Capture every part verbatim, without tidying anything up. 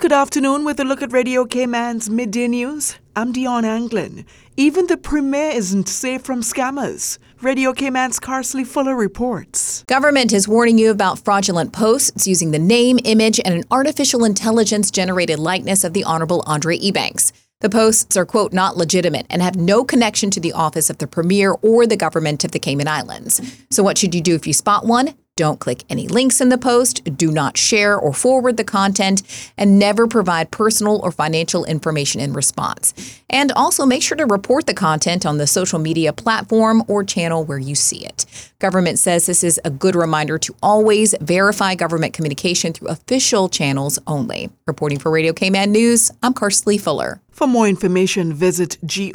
Good afternoon with a look at Radio Cayman's midday news. I'm Dion Anglin. Even the Premier isn't safe from scammers. Radio Cayman's Carsley Fuller reports. Government is warning you about fraudulent posts using the name, image, and an artificial intelligence-generated likeness of the Honorable Andre Ebanks. The posts are, quote, not legitimate and have no connection to the office of the Premier or the government of the Cayman Islands. So what should you do if you spot one? Don't click any links in the post, do not share or forward the content, and never provide personal or financial information in response. And also make sure to report the content on the social media platform or channel where you see it. Government says this is a good reminder to always verify government communication through official channels only. Reporting for Radio Cayman News, I'm Carsley Fuller. For more information, visit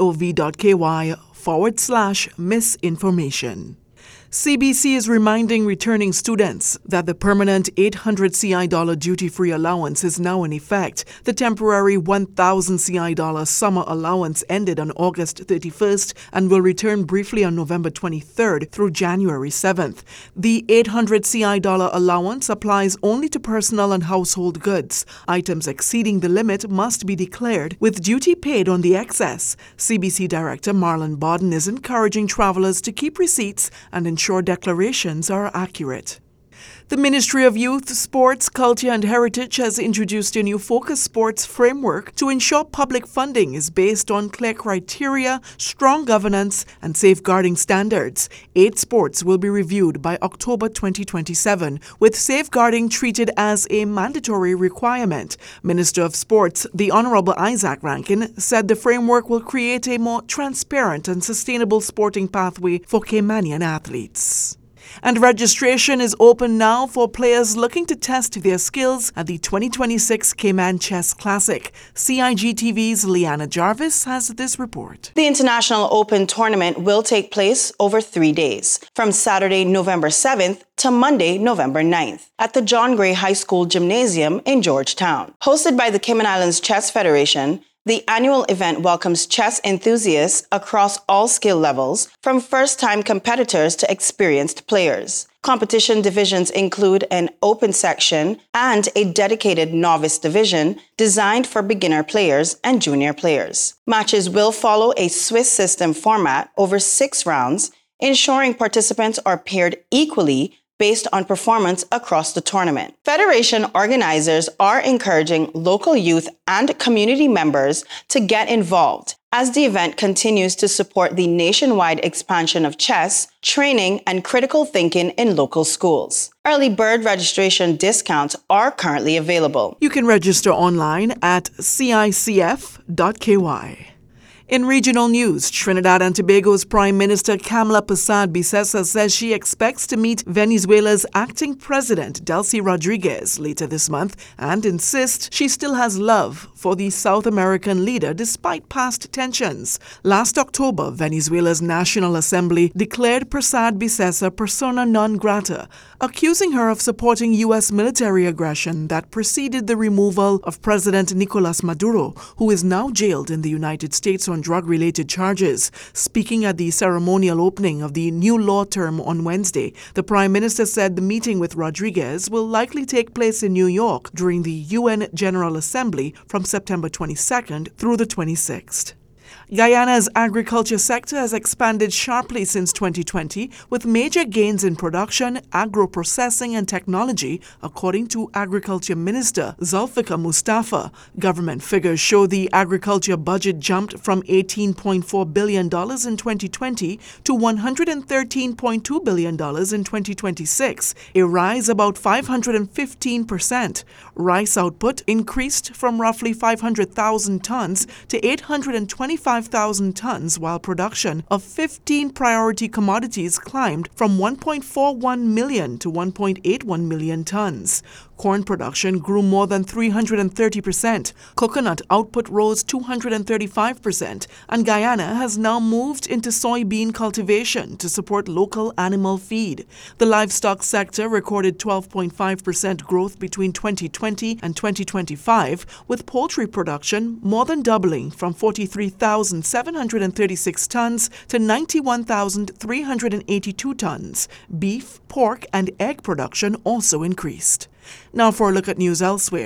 gov.ky forward slash misinformation. C B C is reminding returning students that the permanent eight hundred C I dollar duty-free allowance is now in effect. The temporary one thousand C I dollar summer allowance ended on August thirty-first and will return briefly on November twenty-third through January seventh. The eight hundred C I dollar allowance applies only to personal and household goods. Items exceeding the limit must be declared, with duty paid on the excess. C B C Director Marlon Bodden is encouraging travelers to keep receipts and ensure Ensure declarations are accurate. The Ministry of Youth, Sports, Culture and Heritage has introduced a new Focus Sports framework to ensure public funding is based on clear criteria, strong governance and safeguarding standards. Eight sports will be reviewed by October twenty twenty-seven, with safeguarding treated as a mandatory requirement. Minister of Sports, the Honorable Isaac Rankin, said the framework will create a more transparent and sustainable sporting pathway for Caymanian athletes. And registration is open now for players looking to test their skills at the twenty twenty-six Cayman Chess Classic. C I G T V's Liana Jarvis has this report. The International Open Tournament will take place over three days, from Saturday, November seventh to Monday, November ninth, at the John Gray High School Gymnasium in Georgetown. Hosted by the Cayman Islands Chess Federation, the annual event welcomes chess enthusiasts across all skill levels, from first-time competitors to experienced players. Competition divisions include an open section and a dedicated novice division designed for beginner players and junior players. Matches will follow a Swiss system format over six rounds, ensuring participants are paired equally based on performance across the tournament. Federation organizers are encouraging local youth and community members to get involved as the event continues to support the nationwide expansion of chess, training, and critical thinking in local schools. Early bird registration discounts are currently available. You can register online at C I C F dot K Y. In regional news, Trinidad and Tobago's Prime Minister Kamla Persad-Bissessar says she expects to meet Venezuela's acting president Delcy Rodriguez later this month and insists she still has love for the South American leader despite past tensions. Last October, Venezuela's National Assembly declared Persad-Bissessar persona non grata, accusing her of supporting U S military aggression that preceded the removal of President Nicolas Maduro, who is now jailed in the United States on drug-related charges. Speaking at the ceremonial opening of the new law term on Wednesday, the Prime Minister said the meeting with Rodriguez will likely take place in New York during the U N General Assembly from September twenty-second through the twenty-sixth. Guyana's agriculture sector has expanded sharply since twenty twenty, with major gains in production, agro-processing and technology, according to Agriculture Minister Zulfikar Mustafa. Government figures show the agriculture budget jumped from eighteen point four billion dollars in twenty twenty to one hundred thirteen point two billion dollars in twenty twenty-six, a rise about five hundred fifteen percent. Rice output increased from roughly five hundred thousand tons to eight hundred twenty-five thousand tons, while production of fifteen priority commodities climbed from one point four one million to one point eight one million tons. Corn production grew more than three hundred thirty percent. Coconut output rose two hundred thirty-five percent, and Guyana has now moved into soybean cultivation to support local animal feed. The livestock sector recorded twelve point five percent growth between twenty twenty and twenty twenty-five, with poultry production more than doubling from forty-three thousand seven hundred thirty-six tons to ninety-one thousand three hundred eighty-two tons. Beef, pork, and egg production also increased. Now for a look at news elsewhere.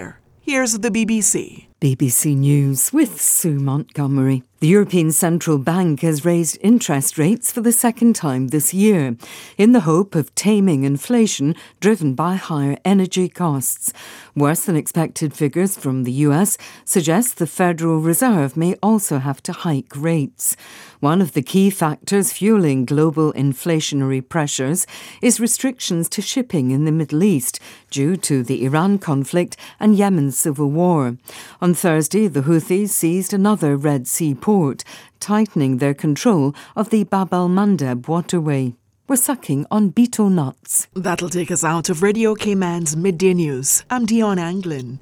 Here's the B B C. B B C News with Sue Montgomery. The European Central Bank has raised interest rates for the second time this year, in the hope of taming inflation driven by higher energy costs. Worse than expected figures from the U S suggest the Federal Reserve may also have to hike rates. One of the key factors fueling global inflationary pressures is restrictions to shipping in the Middle East due to the Iran conflict and Yemen's civil war. On Thursday, the Houthis seized another Red Sea port, tightening their control of the Bab al-Mandeb waterway. We're sucking on betel nuts. That'll take us out of Radio Cayman's Midday News. I'm Dion Anglin.